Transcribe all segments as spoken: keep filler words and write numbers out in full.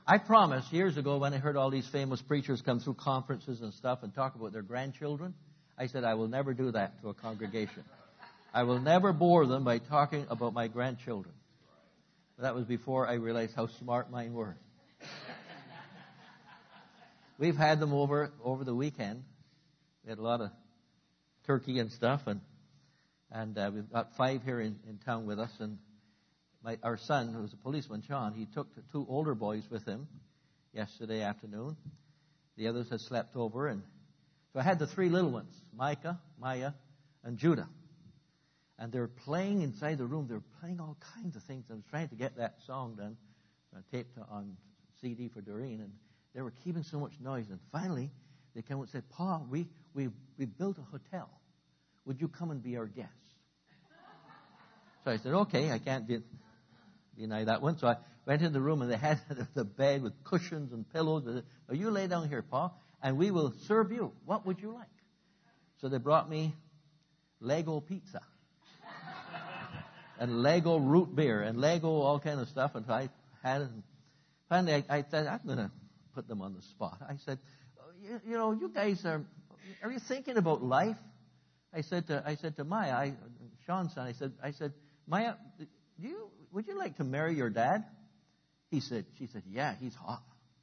I promised years ago when I heard all these famous preachers come through conferences and stuff and talk about their grandchildren, I said I will never do that to a congregation. I will never bore them by talking about my grandchildren. That was before I realized how smart mine were. We've had them over over the weekend. We had a lot of turkey and stuff, and and uh, we've got five here in, in town with us. And my, our son, who's a policeman, Sean, he took two older boys with him yesterday afternoon. The others had slept over, and so I had the three little ones, Micah, Maya, and Judah. And they're playing inside the room. They're playing all kinds of things. I was trying to get that song done, uh, taped on C D for Doreen, and they were keeping so much noise. And finally, they came and said, "Pa, we we we built a hotel. Would you come and be our guest?" So I said, "Okay, I can't de- deny that one." So I went in the room, and they had the bed with cushions and pillows. They said, "Oh, you lay down here, Pa, and we will serve you. What would you like?" So they brought me Lego pizza. And Lego root beer and Lego all kind of stuff. And I had it. And finally, I, I said, I'm going to put them on the spot. I said, you, you know, you guys are, are you thinking about life? I said to, I said to Maya, I, Sean's son, I said, I said, Maya, do you, would you like to marry your dad? He said, she said, yeah, he's hot.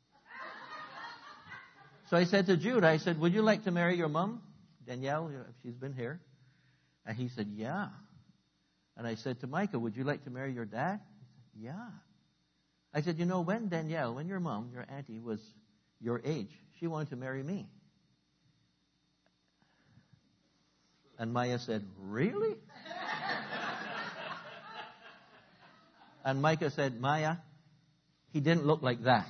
So I said to Jude, I said, would you like to marry your mom, Danielle, if she's been here? And he said, yeah. And I said to Micah, would you like to marry your dad? He said, yeah. I said, you know, when Danielle, when your mom, your auntie, was your age, she wanted to marry me. And Maya said, really? And Micah said, Maya, he didn't look like that.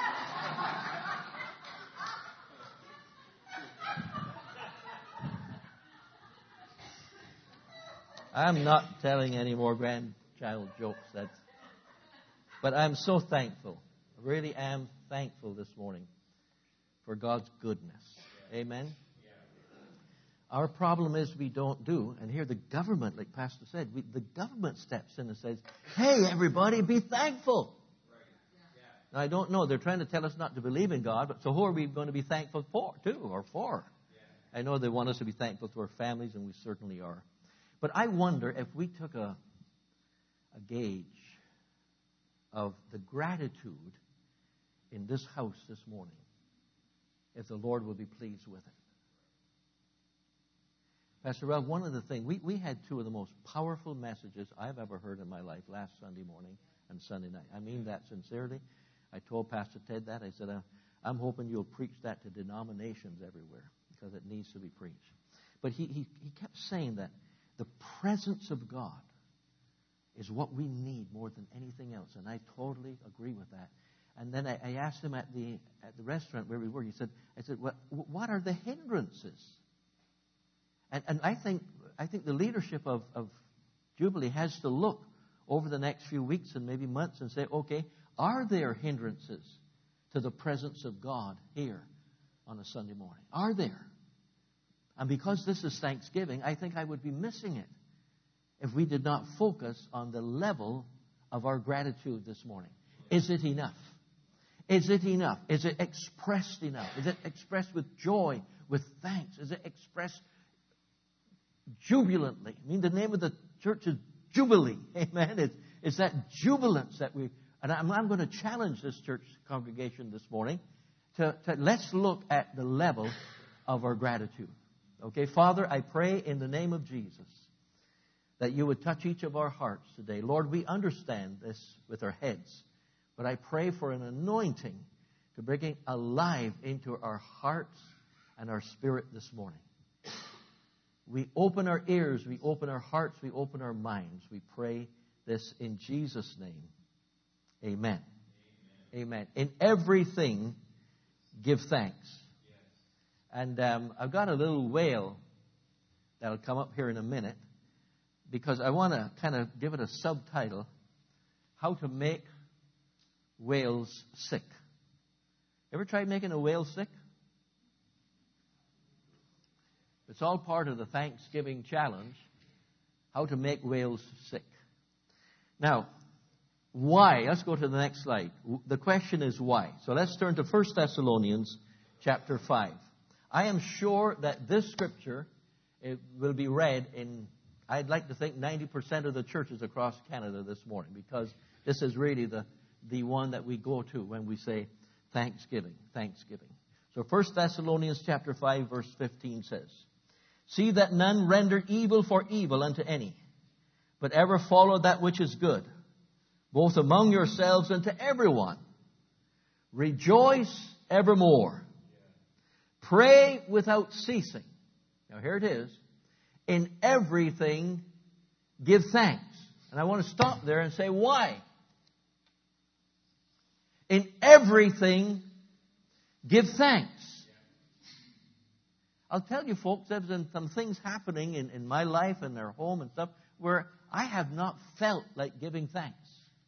I'm not telling any more grandchild jokes. That's, but I'm so thankful. I really am thankful this morning for God's goodness. Amen. Our problem is we don't do, and here the government, like Pastor said, we, the government steps in and says, hey, everybody, be thankful. Now, I don't know. They're trying to tell us not to believe in God, but so who are we going to be thankful for, to, or for? I know they want us to be thankful to our families, and we certainly are. But I wonder if we took a, a gauge of the gratitude in this house this morning, if the Lord would be pleased with it. Pastor Ralph, one of the things, we, we had two of the most powerful messages I've ever heard in my life last Sunday morning and Sunday night. I mean that sincerely. I told Pastor Ted that. I said, uh, I'm hoping you'll preach that to denominations everywhere because it needs to be preached. But he, he, he kept saying that the presence of God is what we need more than anything else. And I totally agree with that. And then I, I asked him at the at the restaurant where we were, he said, I said, what, what are the hindrances? And, and I think I think the leadership of, of Jubilee has to look over the next few weeks and maybe months and say, okay, are there hindrances to the presence of God here on a Sunday morning? Are there? And because this is Thanksgiving, I think I would be missing it if we did not focus on the level of our gratitude this morning. Is it enough? Is it enough? Is it expressed enough? Is it expressed with joy, with thanks? Is it expressed jubilantly? I mean, the name of the church is Jubilee. Amen. It's, it's that jubilance that we... And I'm, I'm going to challenge this church congregation this morning to, to let's look at the level of our gratitude. Okay, Father, I pray in the name of Jesus that you would touch each of our hearts today. Lord, we understand this with our heads, but I pray for an anointing to bring it alive into our hearts and our spirit this morning. We open our ears, we open our hearts, we open our minds. We pray this in Jesus' name. Amen. Amen. Amen. In everything, give thanks. And um, I've got a little wail that'll come up here in a minute because I want to kind of give it a subtitle, How to Make Whales Sick. Ever tried making a whale sick? It's all part of the Thanksgiving challenge, how to make whales sick. Now, Why? Let's go to the next slide. The question is why. So let's turn to First Thessalonians chapter five. I am sure that this scripture it will be read in, I'd like to think, ninety percent of the churches across Canada this morning, because this is really the, the one that we go to when we say thanksgiving, thanksgiving. So First Thessalonians chapter five, verse fifteen says, "See that none render evil for evil unto any, but ever follow that which is good, both among yourselves and to everyone. Rejoice evermore. Pray without ceasing." Now here it is. "In everything give thanks." And I want to stop there and say, why? In everything give thanks. I'll tell you, folks, there's been some things happening in, in my life and their home and stuff where I have not felt like giving thanks.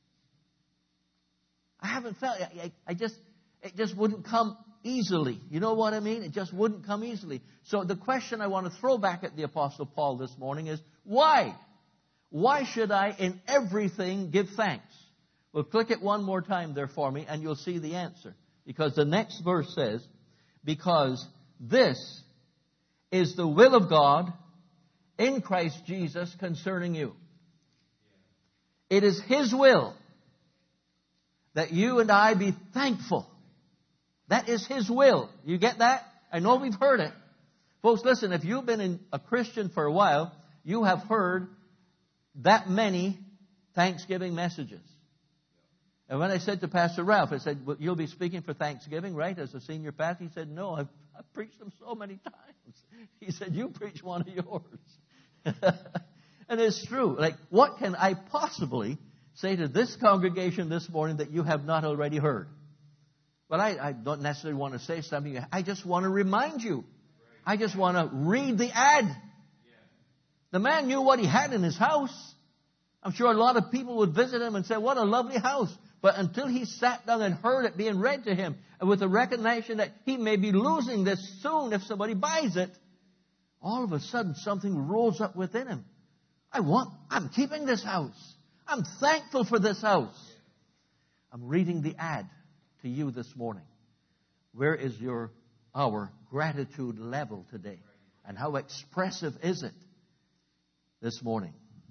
I haven't felt, I, I just, it just wouldn't come easily. You know what I mean? It just wouldn't come easily. So the question I want to throw back at the Apostle Paul this morning is, why? Why should I in everything give thanks? Well, click it one more time there for me and you'll see the answer. Because the next verse says, "Because this is the will of God in Christ Jesus concerning you." It is His will that you and I be thankful. That is His will. You get that? I know we've heard it. Folks, listen, if you've been in a Christian for a while, you have heard that many Thanksgiving messages. And when I said to Pastor Ralph, I said, well, "You'll be speaking for Thanksgiving, right, as a senior pastor?" He said, "No, I've, I've preached them so many times." He said, "You preach one of yours." And it's true. Like, what can I possibly say to this congregation this morning that you have not already heard? Well, I, I don't necessarily want to say something. I just want to remind you. I just want to read the ad. The man knew what he had in his house. I'm sure a lot of people would visit him and say, "What a lovely house." But until he sat down and heard it being read to him, and with the recognition that he may be losing this soon if somebody buys it, all of a sudden something rose up within him. I want, I'm keeping this house. I'm thankful for this house. I'm reading the ad to you this morning. Where is your, our gratitude level today? And how expressive is it this morning?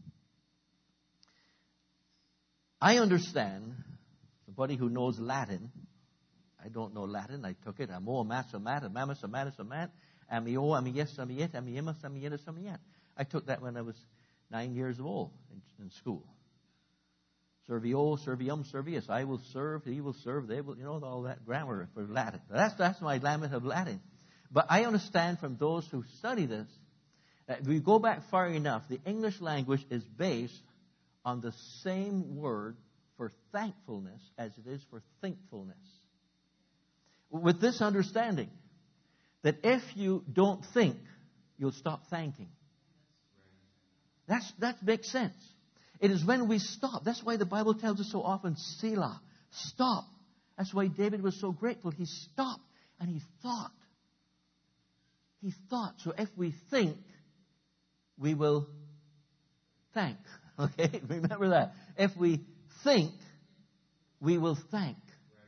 I understand, somebody who knows Latin, I don't know Latin, I took it, amo, amas, amat, amamas, amatis, amat, amio, amiyes, amiet, amiemas, amietas, amiet. I took that when I was nine years old in, in school. Servio, servium, servius. I will serve, he will serve, they will, you know, all that grammar for Latin. That's, that's my language of Latin. But I understand from those who study this, that if we go back far enough, the English language is based on the same word for thankfulness as it is for thinkfulness. With this understanding, that if you don't think, you'll stop thanking. That's, that makes sense. It is when we stop. That's why the Bible tells us so often, Selah, stop. That's why David was so grateful. He stopped and he thought. He thought. So if we think, we will thank. Okay? Remember that. If we think, we will thank.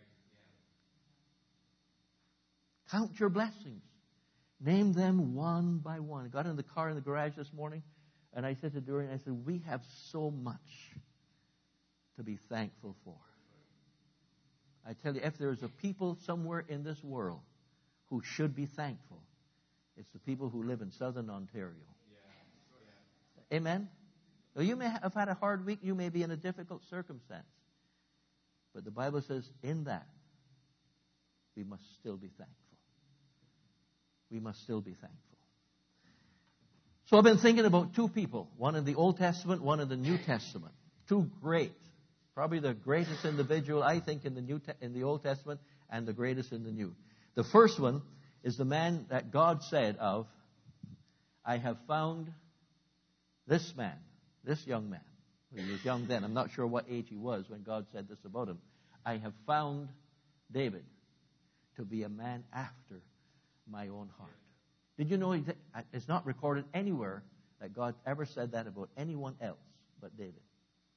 Count your blessings. Name them one by one. I got in the car in the garage this morning, and I said to Dorian, I said, we have so much to be thankful for. I tell you, if there's a people somewhere in this world who should be thankful, it's the people who live in southern Ontario. Yeah. Amen? Now, you may have had a hard week. You may be in a difficult circumstance. But the Bible says, in that, we must still be thankful. We must still be thankful. So I've been thinking about two people, one in the Old Testament, one in the New Testament. Two great, probably the greatest individual, I think, in the New Te- in the Old Testament, and the greatest in the New. The first one is the man that God said of, I have found this man, this young man. He was young then. I'm not sure what age he was when God said this about him. I have found David to be a man after my own heart. Did you know it's not recorded anywhere that God ever said that about anyone else but David?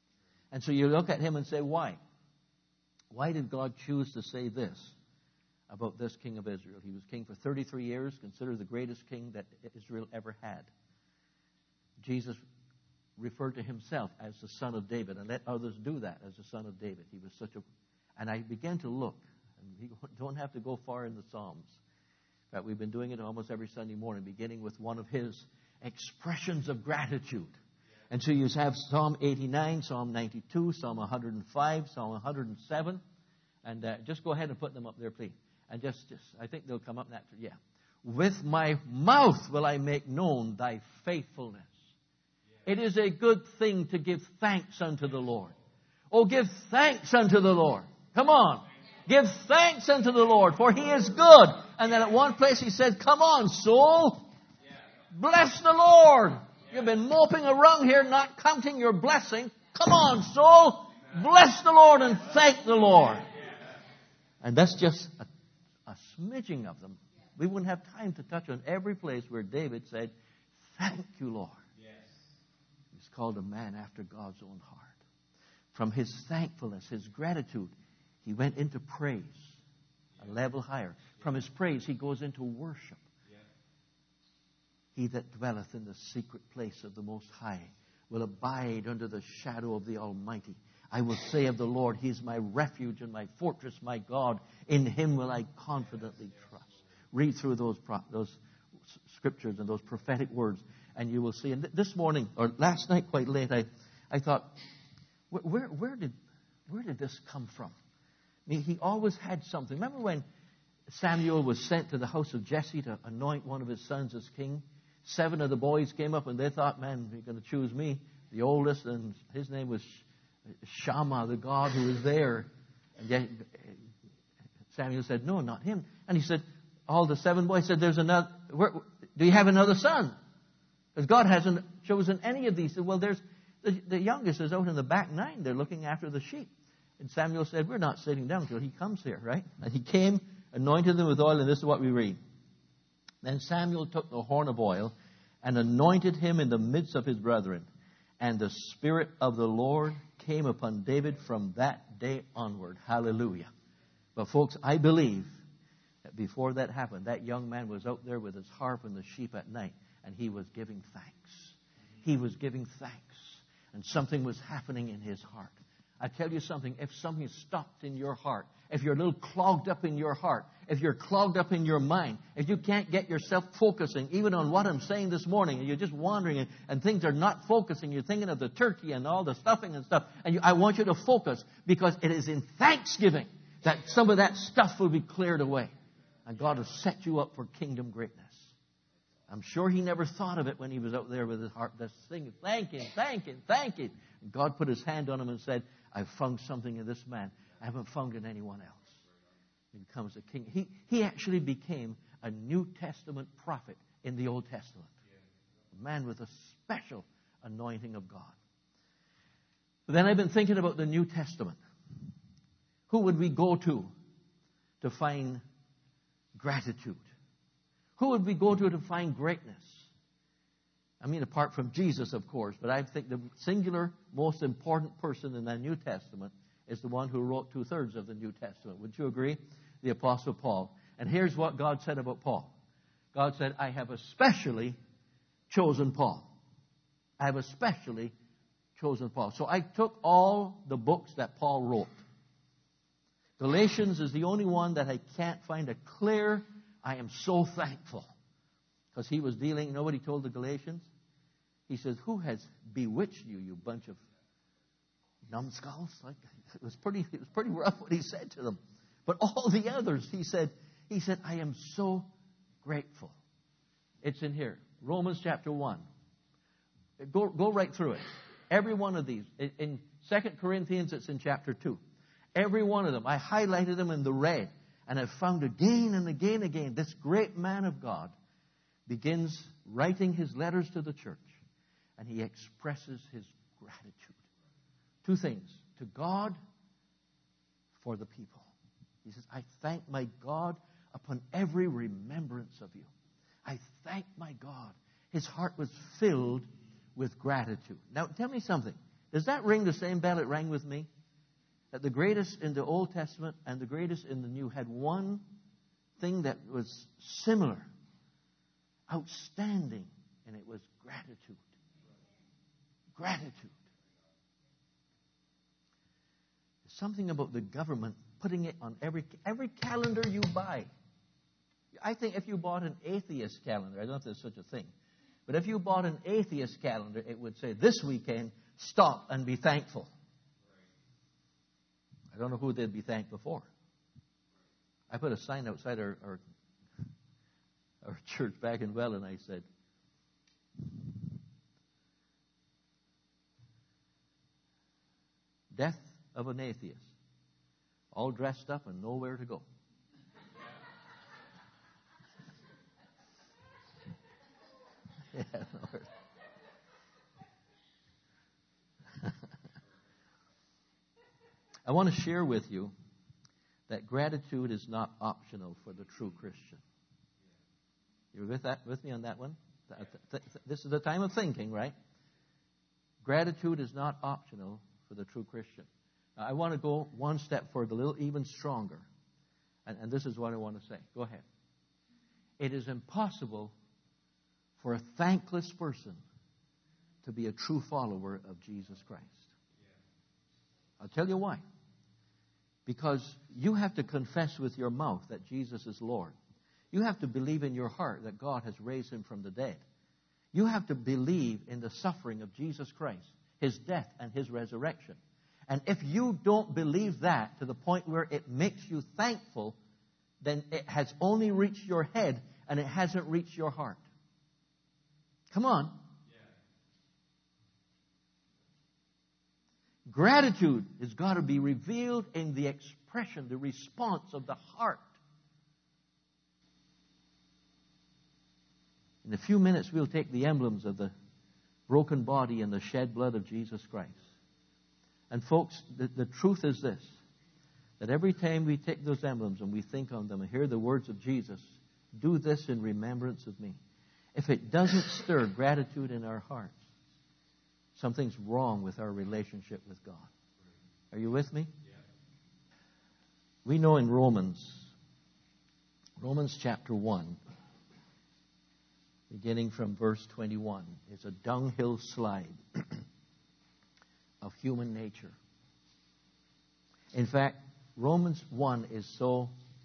And so you look at him and say, why? Why did God choose to say this about this king of Israel? He was king for thirty-three years, considered the greatest king that Israel ever had. Jesus referred to himself as the son of David, and let others do that as the son of David. He was such a... And I began to look, and you don't have to go far in the Psalms. In fact, we've been doing it almost every Sunday morning, beginning with one of his expressions of gratitude. And so you have Psalm eighty-nine, Psalm ninety-two, Psalm one hundred five, Psalm one hundred seven. And uh, just go ahead and put them up there, please. And just, just I think they'll come up naturally. Yeah. With my mouth will I make known thy faithfulness. It is a good thing to give thanks unto the Lord. Oh, give thanks unto the Lord. Come on. Give thanks unto the Lord, for he is good. And then at one place he said, come on, soul. Bless the Lord. You've been moping around here, not counting your blessing. Come on, soul. Bless the Lord and thank the Lord. And that's just a, a smidging of them. We wouldn't have time to touch on every place where David said, thank you, Lord. He's called a man after God's own heart. From his thankfulness, his gratitude, he went into praise, a level higher. From his praise, he goes into worship. He that dwelleth in the secret place of the Most High will abide under the shadow of the Almighty. I will say of the Lord, he is my refuge and my fortress, my God. In him will I confidently trust. Read through those, those scriptures and those prophetic words, and you will see. And this morning, or last night quite late, I, I thought, where, where, did, where did this come from? I mean, he always had something. Remember when Samuel was sent to the house of Jesse to anoint one of his sons as king? Seven of the boys came up and they thought, man, you're going to choose me, the oldest, and his name was Shammah, the God who was there. And yet Samuel said, no, not him. And he said, all the seven boys said, there's another, where, do you have another son? Because God hasn't chosen any of these. He said, well, there's, the, the youngest is out in the back nine. They're looking after the sheep. And Samuel said, we're not sitting down until he comes here, right? And he came, anointed them with oil, and this is what we read. Then Samuel took the horn of oil and anointed him in the midst of his brethren. And the Spirit of the Lord came upon David from that day onward. Hallelujah. But folks, I believe that before that happened, that young man was out there with his harp and the sheep at night, and he was giving thanks. He was giving thanks. And something was happening in his heart. I tell you something, if something stopped in your heart, if you're a little clogged up in your heart, if you're clogged up in your mind, if you can't get yourself focusing even on what I'm saying this morning, and you're just wandering and, and things are not focusing, you're thinking of the turkey and all the stuffing and stuff, and you, I want you to focus, because it is in thanksgiving that some of that stuff will be cleared away. And God has set you up for kingdom greatness. I'm sure he never thought of it when he was out there with his heart just singing, thank him, thank him, thank him. And God put his hand on him and said, I've found something in this man I haven't found in anyone else. He becomes a king. He, he actually became a New Testament prophet in the Old Testament. A man with a special anointing of God. But then I've been thinking about the New Testament. Who would we go to to find gratitude? Who would we go to to find greatness? I mean, apart from Jesus, of course, but I think the singular most important person in the New Testament is the one who wrote two-thirds of the New Testament. Would you agree? The Apostle Paul. And here's what God said about Paul. God said, I have especially chosen Paul. I have especially chosen Paul. So I took all the books that Paul wrote. Galatians is the only one that I can't find a clear, I am so thankful. Because he was dealing, you know what he told the Galatians? He says, who has bewitched you, you bunch of numbskulls? Like, it was pretty, it was pretty rough what he said to them. But all the others, he said, he said, I am so grateful. It's in here. Romans chapter one. Go, go right through it. Every one of these. In Second Corinthians, it's in chapter two. Every one of them. I highlighted them in the red. And I've found again and again and again, this great man of God begins writing his letters to the church. And he expresses his gratitude. Two things. To God, for the people. He says, I thank my God upon every remembrance of you. I thank my God. His heart was filled with gratitude. Now, tell me something. Does that ring the same bell it rang with me? That the greatest in the Old Testament and the greatest in the New had one thing that was similar, outstanding, and it was gratitude. Gratitude. There's something about the government putting it on every every calendar you buy. I think if you bought an atheist calendar, I don't know if there's such a thing, but if you bought an atheist calendar, it would say, this weekend, stop and be thankful. I don't know who they'd be thankful for. I put a sign outside our, our, our church back in Welland, and I said, death of an atheist, all dressed up and nowhere to go. Yeah, Lord. I want to share with you that gratitude is not optional for the true Christian. You're with that with me on that one? This is the time of thinking, right? Gratitude is not optional for the true Christian. Now, I want to go one step further, a little even stronger. And, and this is what I want to say. Go ahead. It is impossible for a thankless person to be a true follower of Jesus Christ. I'll tell you why. Because you have to confess with your mouth that Jesus is Lord. You have to believe in your heart that God has raised him from the dead. You have to believe in the suffering of Jesus Christ, his death and his resurrection. And if you don't believe that to the point where it makes you thankful, then it has only reached your head and it hasn't reached your heart. Come on. Yeah. Gratitude has got to be revealed in the expression, the response of the heart. In a few minutes, we'll take the emblems of the broken body and the shed blood of Jesus Christ. And folks, the, the truth is this, that every time we take those emblems and we think on them and hear the words of Jesus, do this in remembrance of me. If it doesn't stir gratitude in our hearts, something's wrong with our relationship with God. Are you with me? Yeah. We know in Romans, Romans chapter one, beginning from verse twenty-one, is a dunghill slide of human nature. In fact, Romans one is so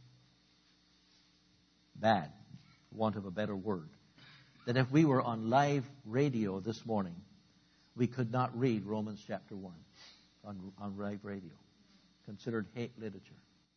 bad, for want of a better word, that if we were on live radio this morning, we could not read Romans chapter one on, on live radio. Considered hate literature.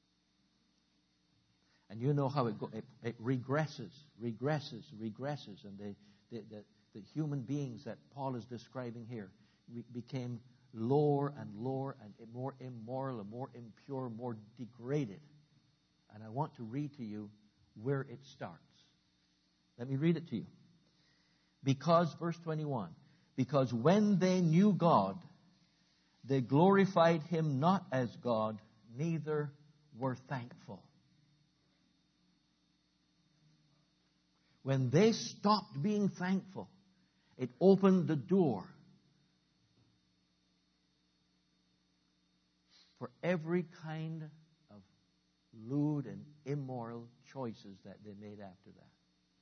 And you know how it, go, it, it regresses, regresses, regresses. And they, the, the, the human beings that Paul is describing here re- became lower and lower and more immoral and more impure, more degraded. And I want to read to you where it starts. Let me read it to you. Because, verse twenty-one, because when they knew God, they glorified him not as God, neither were thankful. When they stopped being thankful, it opened the door for every kind of lewd and immoral choices that they made after that.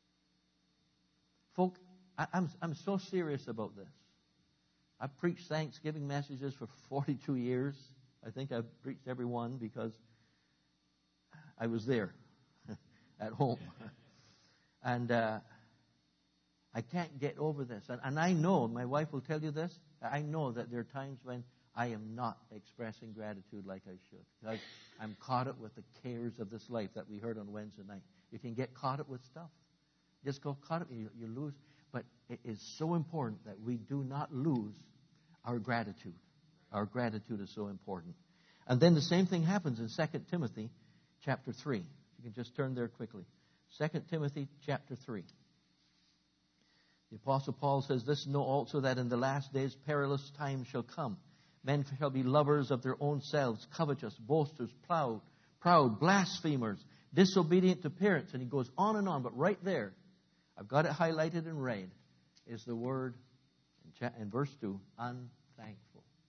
Folk, I, I'm, I'm so serious about this. I've preached Thanksgiving messages for forty-two years. I think I've preached every one because I was there at home. And uh, I can't get over this. And, and I know, my wife will tell you this, I know that there are times when I am not expressing gratitude like I should. Because I'm caught up with the cares of this life that we heard on Wednesday night. You can get caught up with stuff. Just go caught up, you, you lose. But it is so important that we do not lose our gratitude. Our gratitude is so important. And then the same thing happens in Second Timothy chapter three. You can just turn there quickly. Second Timothy chapter three. The Apostle Paul says, this know also that in the last days perilous times shall come. Men shall be lovers of their own selves, covetous, boasters, proud, proud, blasphemers, disobedient to parents. And he goes on and on. But right there, I've got it highlighted in red, is the word in verse two, unthankful.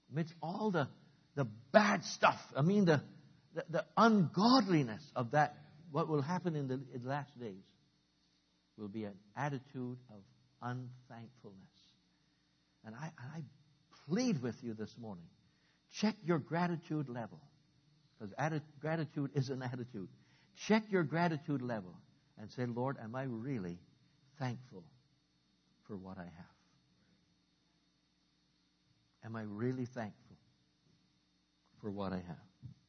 amidst all the, the bad stuff, I mean the, the, the ungodliness of that, what will happen in the, in the last days will be an attitude of unthankfulness. And I, I plead with you this morning, check your gratitude level. Because atti- gratitude is an attitude. Check your gratitude level and say, Lord, am I really thankful for what I have? Am I really thankful for what I have?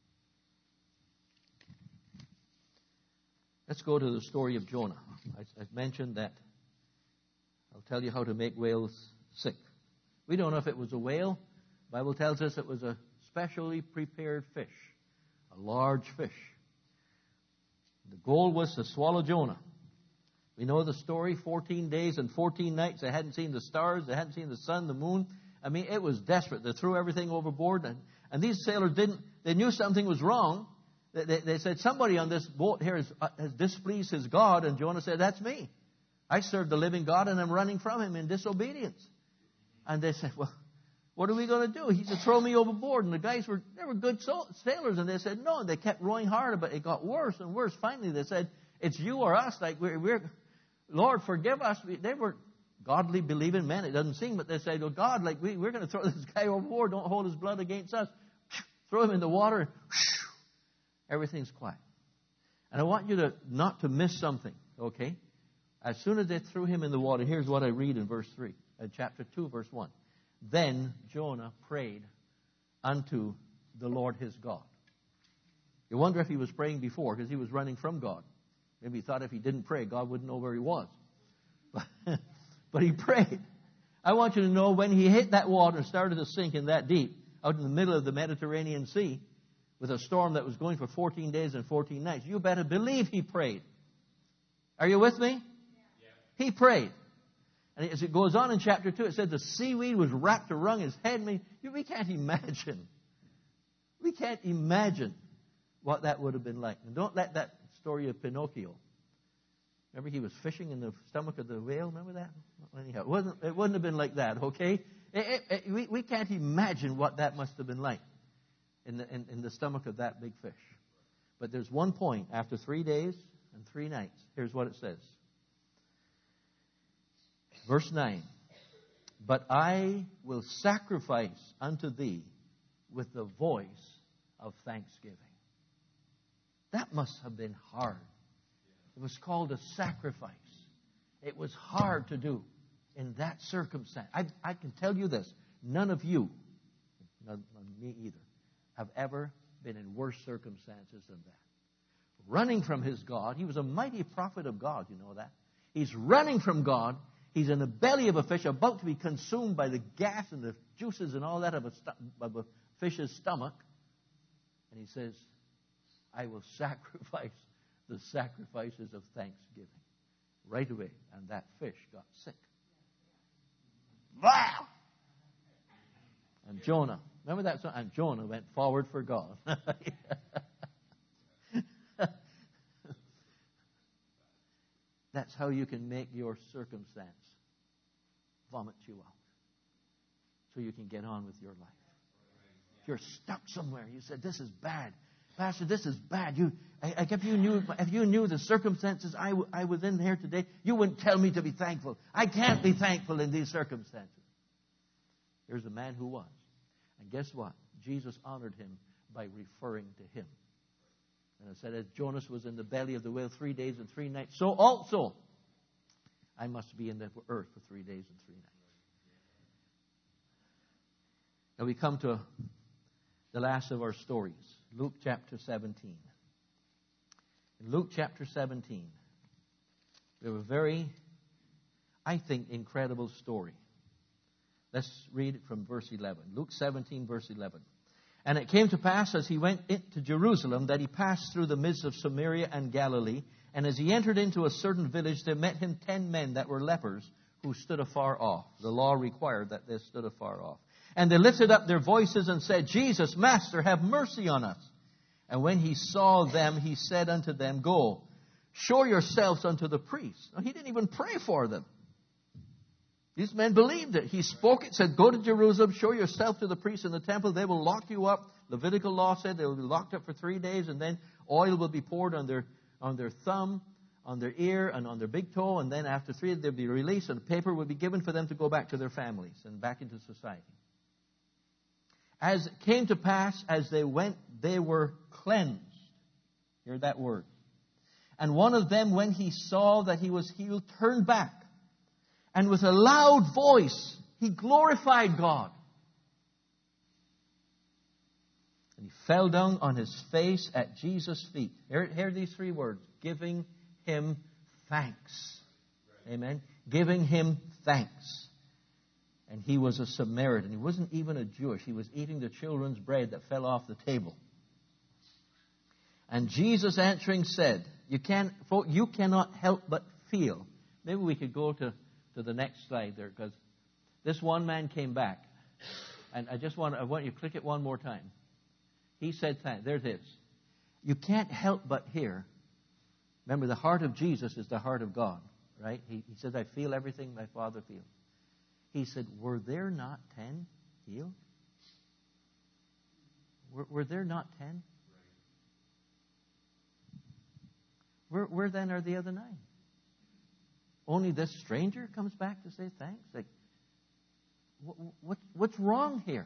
Let's go to the story of Jonah. I, I mentioned that I'll tell you how to make whales sick. We don't know if it was a whale. The Bible tells us it was a specially prepared fish, a large fish. The goal was to swallow Jonah. We know the story, fourteen days and fourteen nights. They hadn't seen the stars. They hadn't seen the sun, the moon. I mean, it was desperate. They threw everything overboard. And, and these sailors didn't, they knew something was wrong. They, they, they said, somebody on this boat here has, uh, has displeased his God. And Jonah said, that's me. I serve the living God and I'm running from him in disobedience. And they said, well, what are we going to do? He said, throw me overboard. And the guys were, they were good sailors. And they said, no. And they kept rowing harder, but it got worse and worse. Finally, they said, it's you or us. Like, we're, we're Lord, forgive us. They were godly, believing men. It doesn't seem, but they said, well, God, like, we, we're going to throw this guy overboard. Don't hold his blood against us. Throw him in the water. Everything's quiet. And I want you to not to miss something, okay? As soon as they threw him in the water, here's what I read in verse three, uh, chapter two, verse one. Then Jonah prayed unto the Lord his God. You wonder if he was praying before, because he was running from God. Maybe he thought if he didn't pray, God wouldn't know where he was. But, but he prayed. I want you to know when he hit that water and started to sink in that deep, out in the middle of the Mediterranean Sea, with a storm that was going for fourteen days and fourteen nights, you better believe he prayed. Are you with me? Yeah. He prayed. And as it goes on in chapter two, it said the seaweed was wrapped around his head. I mean, we can't imagine. We can't imagine what that would have been like. And don't let that story of Pinocchio. Remember he was fishing in the stomach of the whale? Remember that? Anyhow, it, wasn't, it wouldn't have been like that, okay? It, it, it, we, we can't imagine what that must have been like in the, in, in the stomach of that big fish. But there's one point. After three days and three nights, here's what it says. Verse nine. But I will sacrifice unto thee with the voice of thanksgiving. That must have been hard. It was called a sacrifice. It was hard to do in that circumstance. I, I can tell you this. None of you, not, not me either, have ever been in worse circumstances than that. Running from his God. He was a mighty prophet of God, you know that. He's running from God. He's in the belly of a fish, about to be consumed by the gas and the juices and all that of a, stu- of a fish's stomach. And he says, I will sacrifice the sacrifices of thanksgiving. Right away. And that fish got sick. Wow! And Jonah, remember that song? And Jonah went forward for God. That's how you can make your circumstance vomit you out. So you can get on with your life. If you're stuck somewhere, you said, this is bad. Pastor, this is bad. You, I, if you knew, if you knew the circumstances I, w- I was in here today, you wouldn't tell me to be thankful. I can't be thankful in these circumstances. Here's a man who was. And guess what? Jesus honored him by referring to him. And I said, as Jonas was in the belly of the whale three days and three nights, so also I must be in the earth for three days and three nights. Now we come to the last of our stories. Luke chapter seventeen. In Luke chapter seventeen, we have a very, I think, incredible story. Let's read it from verse eleven. Luke seventeen, verse eleven. And it came to pass as he went into Jerusalem that he passed through the midst of Samaria and Galilee. And as he entered into a certain village, there met him ten men that were lepers who stood afar off. The law required that they stood afar off. And they lifted up their voices and said, Jesus, Master, have mercy on us. And when he saw them, he said unto them, Go, show yourselves unto the priests. Now, he didn't even pray for them. These men believed it. He spoke it, said, go to Jerusalem, show yourself to the priests in the temple. They will lock you up. Levitical law said they will be locked up for three days, and then oil will be poured on their on their thumb, on their ear, and on their big toe. And then after three, they'll be released, and a paper will be given for them to go back to their families and back into society. As it came to pass, as they went, they were cleansed. Hear that word. And one of them, when he saw that he was healed, turned back. And with a loud voice, he glorified God. And he fell down on his face at Jesus' feet. Hear, hear these three words. Giving him thanks. Amen. Giving him thanks. And he was a Samaritan. He wasn't even a Jewish. He was eating the children's bread that fell off the table. And Jesus answering said, you, can, you cannot help but feel. Maybe we could go to, to the next slide there, because this one man came back. And I just want, I want you to click it one more time. He said, there it is. You can't help but hear. Remember, the heart of Jesus is the heart of God, right? He, he says, I feel everything my Father feels. He said, were there not ten healed? Were, were there not ten? Where, where then are the other nine? Only this stranger comes back to say thanks? Like, what, what, what's wrong here?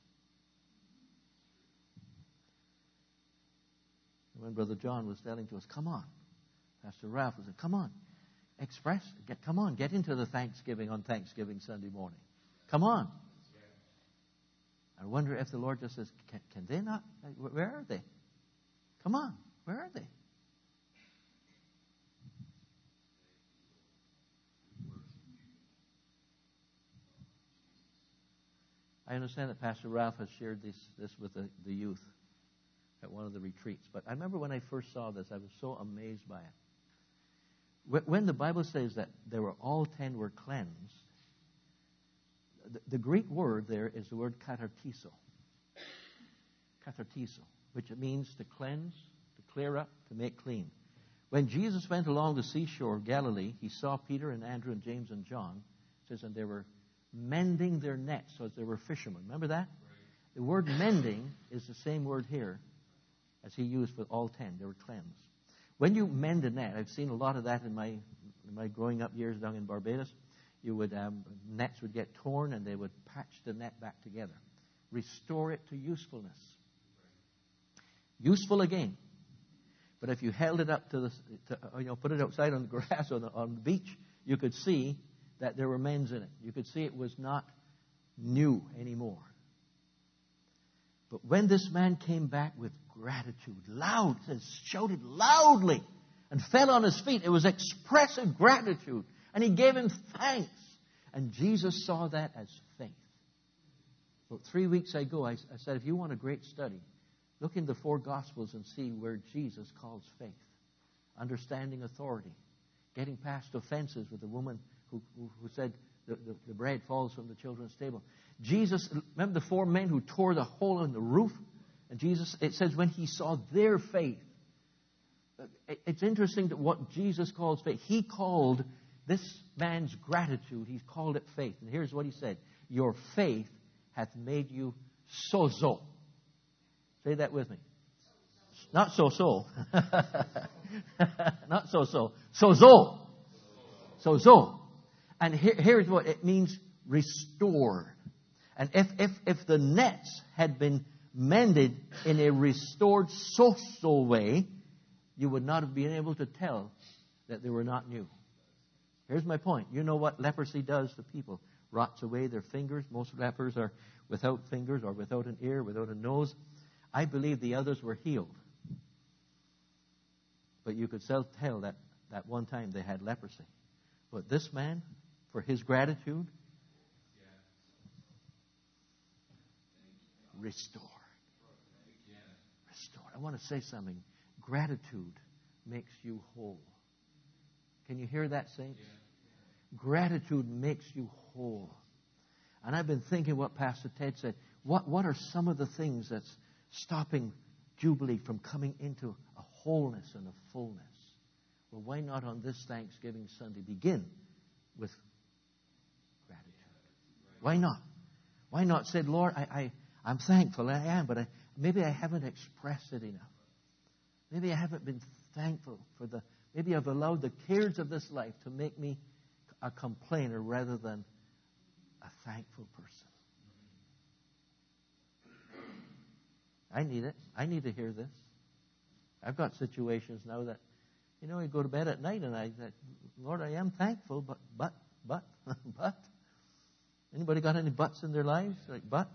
When Brother John was telling to us, come on. Pastor Ralph was saying, come on. Express, get, come on, get into the Thanksgiving on Thanksgiving Sunday morning. Come on. I wonder if the Lord just says, can, can they not? Where are they? Come on, where are they? I understand that Pastor Ralph has shared this, this with the, the youth at one of the retreats. But I remember when I first saw this, I was so amazed by it. When the Bible says that there were all ten were cleansed, the, the Greek word there is the word katartizo. Katartizo, which it means to cleanse, to clear up, to make clean. When Jesus went along the seashore of Galilee, he saw Peter and Andrew and James and John. It says, and they were mending their nets, so they were fishermen. Remember that? Right. The word mending is the same word here as he used for all ten. They were cleansed. When you mend a net, I've seen a lot of that in my in my growing up years down in Barbados. You would um, nets would get torn, and they would patch the net back together, restore it to usefulness, useful again. But if you held it up to the, to, you know, put it outside on the grass or on the, on the beach, you could see that there were mends in it. You could see it was not new anymore. But when this man came back with gratitude, loud, says, shouted loudly, and fell on his feet, it was expressive gratitude. And he gave him thanks. And Jesus saw that as faith. So three weeks ago, I, I said, if you want a great study, look in the four Gospels and see where Jesus calls faith. Understanding authority. Getting past offenses with the woman who, who, who said the, the, the bread falls from the children's table. Jesus, remember the four men who tore the hole in the roof? And Jesus, it says when he saw their faith. It's interesting that what Jesus calls faith. He called this man's gratitude, he called it faith. And here's what he said. Your faith hath made you sozo. Say that with me. Not so-so. Not so-so. Sozo. Sozo. And here, here's what it means, restored. And if, if, if the nets had been mended in a restored social way, you would not have been able to tell that they were not new. Here's my point. You know what leprosy does to people. Rots away their fingers. Most lepers are without fingers or without an ear, without a nose. I believe the others were healed. But you could still tell that that one time they had leprosy. But this man, for his gratitude, restored. Restored. I want to say something. Gratitude makes you whole. Can you hear that, saints? Gratitude makes you whole. And I've been thinking what Pastor Ted said. What, what are some of the things that's stopping Jubilee from coming into a wholeness and a fullness? Well, why not on this Thanksgiving Sunday begin with gratitude? Why not? Why not say, Lord, I, I, I'm thankful, I am, but I, maybe I haven't expressed it enough. Maybe I haven't been thankful for the, maybe I've allowed the cares of this life to make me a complainer rather than a thankful person. I need it. I need to hear this. I've got situations now that, you know, I go to bed at night and I say, Lord, I am thankful, but, but, but, but. Anybody got any buts in their lives? Like, but?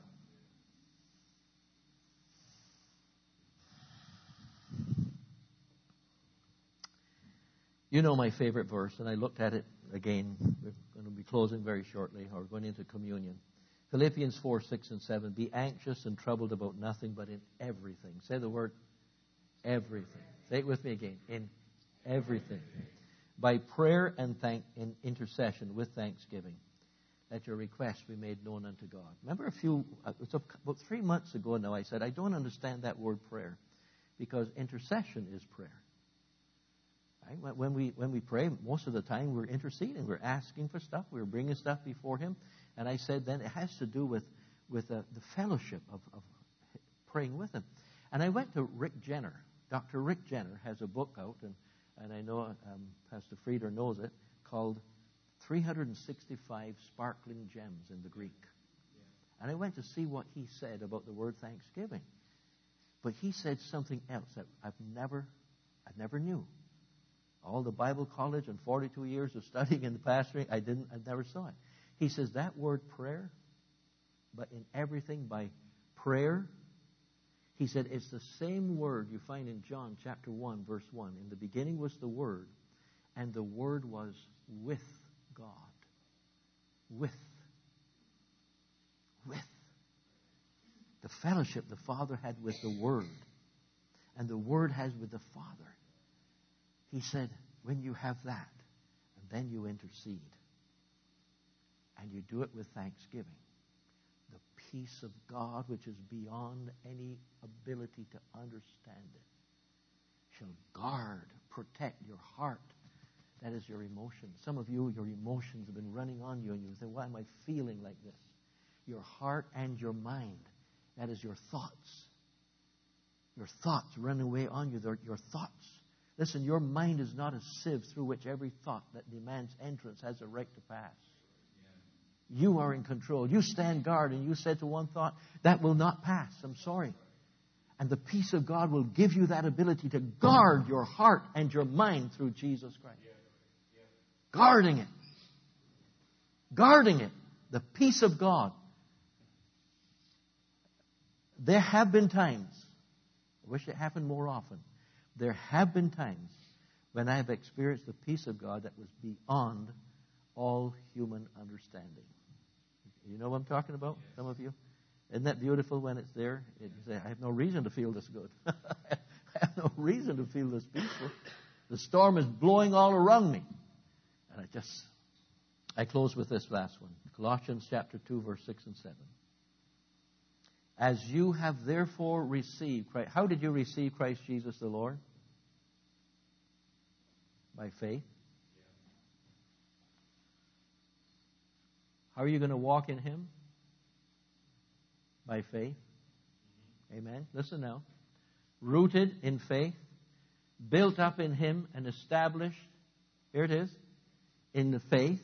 You know my favorite verse, and I looked at it again. We're going to be closing very shortly, or going into communion. Philippians four, six, and seven. Be anxious and troubled about nothing, but in everything. Say the word everything. Say it with me again. In everything. By prayer and thank in intercession with thanksgiving, let your requests be made known unto God. Remember a few, it was about three months ago now, I said, I don't understand that word prayer, because intercession is prayer. Right? When we when we pray, most of the time we're interceding, we're asking for stuff, we're bringing stuff before Him. And I said then it has to do with, with uh, the fellowship of, of praying with Him. And I went to Rick Jenner. Doctor Rick Jenner has a book out, and, and I know um, Pastor Frieder knows it, called three hundred sixty-five Sparkling Gems in the Greek. Yeah. And I went to see what he said about the word thanksgiving. But he said something else that I've never, I never knew. All the Bible college and forty-two years of studying in the pastoring, I didn't, I never saw it. He says that word prayer, but in everything by prayer, he said it's the same word you find in John chapter one, verse one. In the beginning was the Word, and the Word was with God. With. With. The fellowship the Father had with the Word, and the Word has with the Father. He said, when you have that, and then you intercede, and you do it with thanksgiving, the peace of God, which is beyond any ability to understand it, shall guard, protect your heart. That is your emotion. Some of you, your emotions have been running on you, and you say, why am I feeling like this? Your heart and your mind. That is your thoughts. Your thoughts run away on you. They're your thoughts. Listen, your mind is not a sieve through which every thought that demands entrance has a right to pass. You are in control. You stand guard, and you said to one thought, that will not pass. I'm sorry. And the peace of God will give you that ability to guard your heart and your mind through Jesus Christ. Guarding it. Guarding it. The peace of God. There have been times, I wish it happened more often, there have been times when I have experienced the peace of God that was beyond all human understanding. You know what I'm talking about, some of you? Isn't that beautiful when it's there? You say, I have no reason to feel this good. I have no reason to feel this peaceful. The storm is blowing all around me. And I just, I close with this last one. Colossians chapter two, verse six and seven. As you have therefore received Christ. How did you receive Christ Jesus the Lord? By faith. How are you going to walk in Him? By faith. Amen. Listen now. Rooted in faith, built up in Him, and established, here it is, in the faith.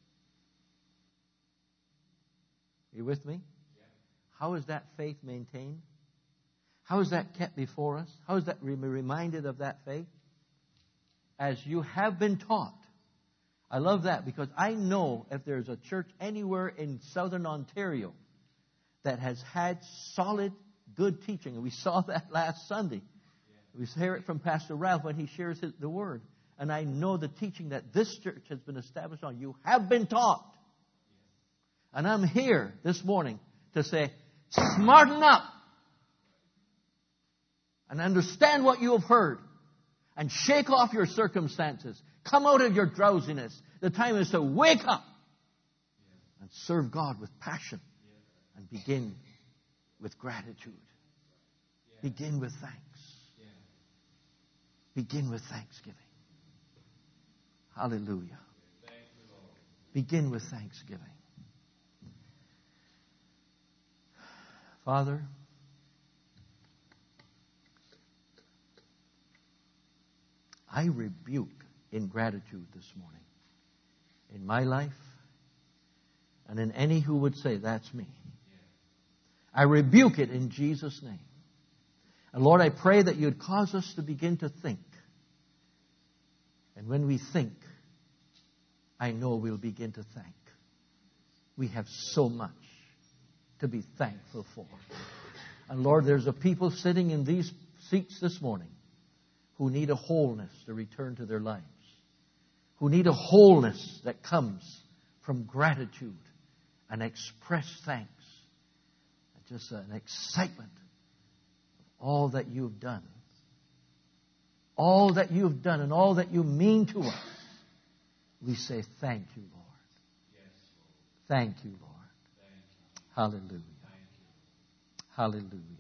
Are you with me? Yeah. How is that faith maintained? How is that kept before us? How is that re- reminded of that faith? As you have been taught. I love that, because I know if there's a church anywhere in southern Ontario that has had solid, good teaching, and we saw that last Sunday. Yeah. We hear it from Pastor Ralph when he shares his, the Word. And I know the teaching that this church has been established on. You have been taught. Yeah. And I'm here this morning to say, smarten up and understand what you have heard. And shake off your circumstances. Come out of your drowsiness. The time is to wake up and serve God with passion. And begin with gratitude. Begin with thanks. Begin with thanksgiving. Hallelujah. Begin with thanksgiving. Father, I rebuke ingratitude this morning in my life and in any who would say, that's me. I rebuke it in Jesus' name. And Lord, I pray that you'd cause us to begin to think. And when we think, I know we'll begin to thank. We have so much to be thankful for. And Lord, there's a people sitting in these seats this morning who need a wholeness to return to their lives, who need a wholeness that comes from gratitude and expressed thanks, and just an excitement of all that you've done, all that you've done and all that you mean to us. We say thank you, Lord. Thank you, Lord. Hallelujah. Hallelujah.